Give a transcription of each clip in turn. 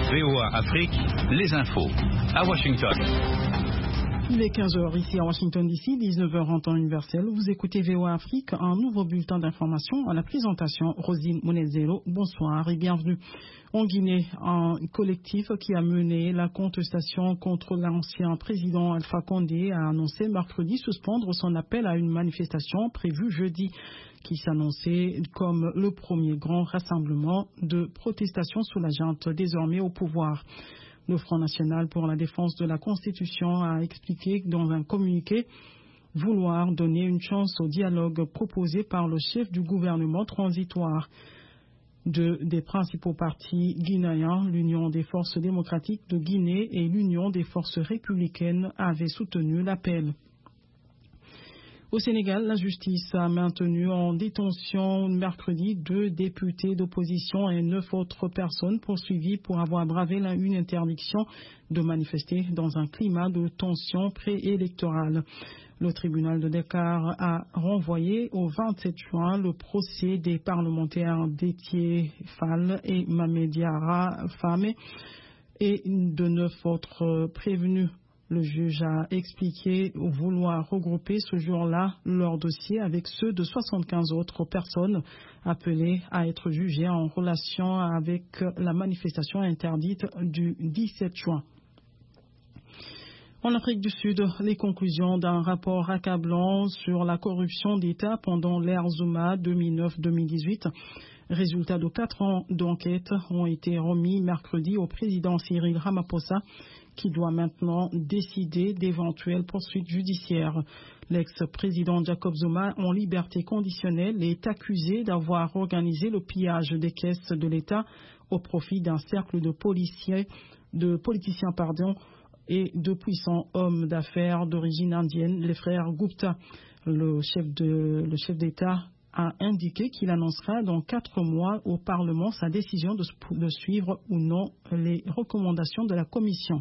VOA Afrique, les infos. À Washington. Il est 15h ici à Washington DC, 19h en temps universel. Vous écoutez VOA Afrique, un nouveau bulletin d'information à la présentation Rosine Monezero. Bonsoir et bienvenue. En Guinée, un collectif qui a mené la contestation contre l'ancien président Alpha Condé a annoncé mercredi suspendre son appel à une manifestation prévue jeudi, qui s'annonçait comme le premier grand rassemblement de protestation sous la junte désormais au pouvoir. Le Front national pour la défense de la Constitution a expliqué dans un communiqué vouloir donner une chance au dialogue proposé par le chef du gouvernement transitoire. Deux des principaux partis guinéens, l'Union des forces démocratiques de Guinée et l'Union des forces républicaines, avaient soutenu l'appel. Au Sénégal, la justice a maintenu en détention mercredi 2 députés d'opposition et 9 autres personnes poursuivies pour avoir bravé une interdiction de manifester dans un climat de tension préélectorale. Le tribunal de Dakar a renvoyé au 27 juin le procès des parlementaires Déthié Fall et Mamediara Fame et de 9 autres prévenus. Le juge a expliqué vouloir regrouper ce jour-là leur dossier avec ceux de 75 autres personnes appelées à être jugées en relation avec la manifestation interdite du 17 juin. En Afrique du Sud, les conclusions d'un rapport accablant sur la corruption d'État pendant l'ère Zuma 2009-2018, résultat de 4 ans d'enquête, ont été remis mercredi au président Cyril Ramaphosa, qui doit maintenant décider d'éventuelles poursuites judiciaires. L'ex-président Jacob Zuma, en liberté conditionnelle, est accusé d'avoir organisé le pillage des caisses de l'État au profit d'un cercle de politiciens et de puissants hommes d'affaires d'origine indienne, les frères Gupta. Le chef d'État a indiqué qu'il annoncera dans 4 mois au Parlement sa décision de suivre ou non les recommandations de la Commission.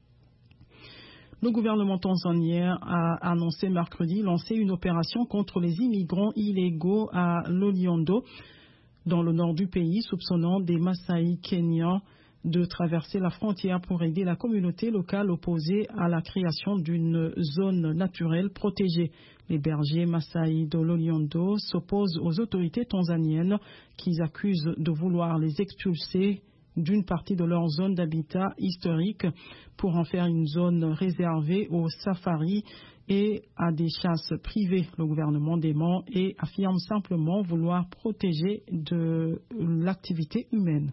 Le gouvernement tanzanien a annoncé mercredi lancer une opération contre les immigrants illégaux à Loliondo, dans le nord du pays, soupçonnant des Maasai kenyans de traverser la frontière pour aider la communauté locale opposée à la création d'une zone naturelle protégée. Les bergers Maasai de Loliondo s'opposent aux autorités tanzaniennes qui accusent de vouloir les expulser d'une partie de leur zone d'habitat historique pour en faire une zone réservée aux safaris et à des chasses privées. Le gouvernement dément et affirme simplement vouloir protéger de l'activité humaine.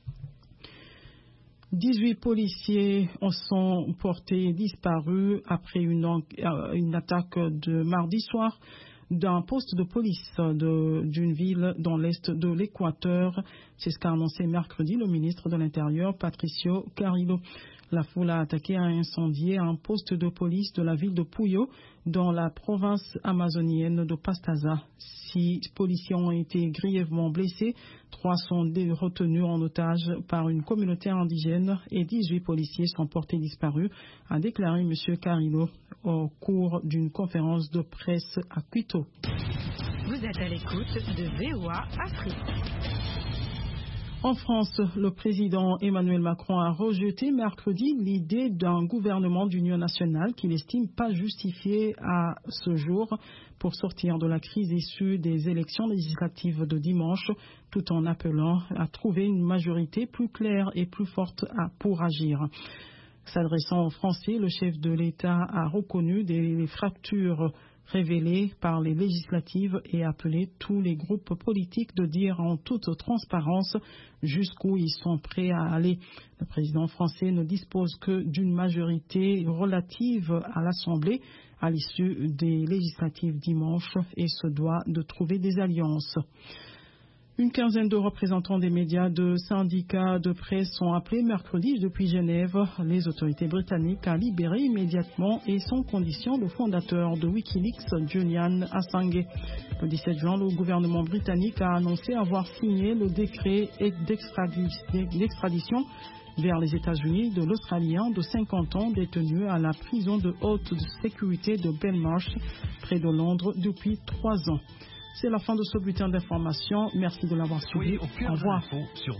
18 policiers sont portés disparus après une attaque de mardi soir d'un poste de police d'une ville dans l'est de l'Équateur. C'est ce qu'a annoncé mercredi le ministre de l'Intérieur, Patricio Carrillo. La foule a attaqué et incendié un poste de police de la ville de Puyo, dans la province amazonienne de Pastaza. 6 policiers ont été grièvement blessés, 3 sont retenus en otage par une communauté indigène et 18 policiers sont portés disparus, a déclaré M. Carrillo au cours d'une conférence de presse à Quito. Vous êtes à l'écoute de VOA Afrique. En France, le président Emmanuel Macron a rejeté mercredi l'idée d'un gouvernement d'union nationale qu'il estime pas justifié à ce jour pour sortir de la crise issue des élections législatives de dimanche, tout en appelant à trouver une majorité plus claire et plus forte pour agir. S'adressant aux Français, le chef de l'État a reconnu des fractures révélées par les législatives et appelé tous les groupes politiques de dire en toute transparence jusqu'où ils sont prêts à aller. Le président français ne dispose que d'une majorité relative à l'Assemblée à l'issue des législatives dimanche et se doit de trouver des alliances. Une quinzaine de représentants des médias de syndicats de presse sont appelés mercredi depuis Genève les autorités britanniques à libérer immédiatement et sans condition le fondateur de Wikileaks, Julian Assange. Le 17 juin, le gouvernement britannique a annoncé avoir signé le décret d'extradition vers les États-Unis de l'Australien de 50 ans détenu à la prison de haute sécurité de Belmarsh, près de Londres, depuis 3 ans. C'est la fin de ce bulletin d'information. Merci de l'avoir suivi. Au revoir.